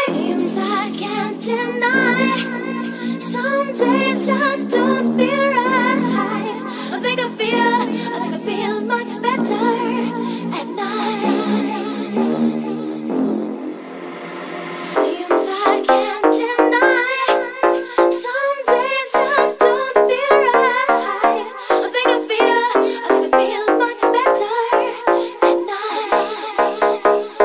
Seems I can't deny. Some days just don't feel right. I think I feel much better at night. Seems I can't deny. Some days just don't feel right. I think I feel much better at night.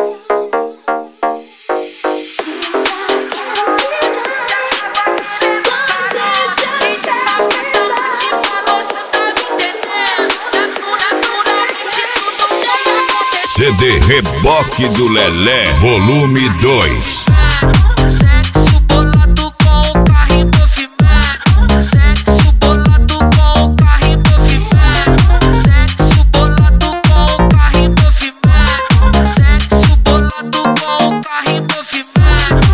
Seems I can't CD Reboque do Lelé, volume 2. Sexo bolado com o carrinho movimento. Sexo bolado com o carrinho movimento. Sexo bolado com o carrinho movimento. Sexo bolado com o carrinho movimento.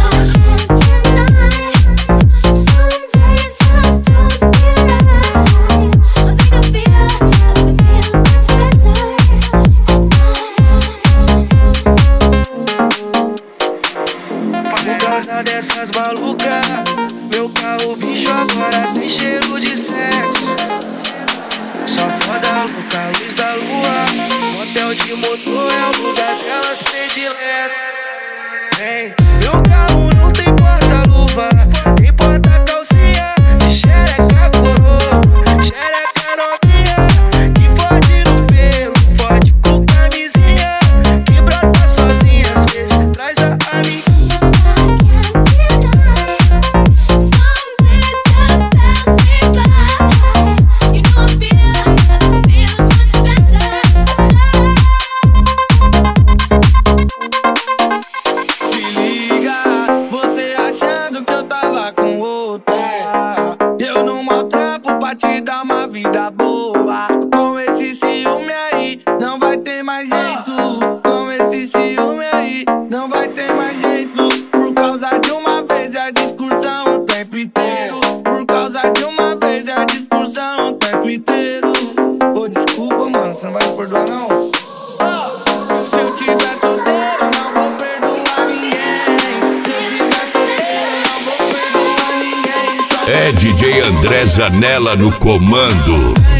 Por causa dessas malucas, meu carro bicho agora tem cheiro de sexo. Só foda louca, luz da lua, motel de motor é o lugar delas predileto. Vem, meu carro não tem porta-luva, tem porta-calcinha de xereca coroa, xereca novinha, que fode no pelo, fode com camisinha, que brota sozinha, às vezes traz a amiga. Te dar uma vida boa. Com esse ciúme aí, não vai ter mais jeito. Com esse ciúme aí, não vai ter mais jeito. Por causa de uma vez é a discussão o tempo inteiro. Por causa de uma vez é a discussão o tempo inteiro. Ô, desculpa, mano, você não vai me perdoar, não? Se eu tiver solteiro, não vou perdoar ninguém. Se eu tiver solteiro, não vou perdoar ninguém. É DJ André Zanella no comando.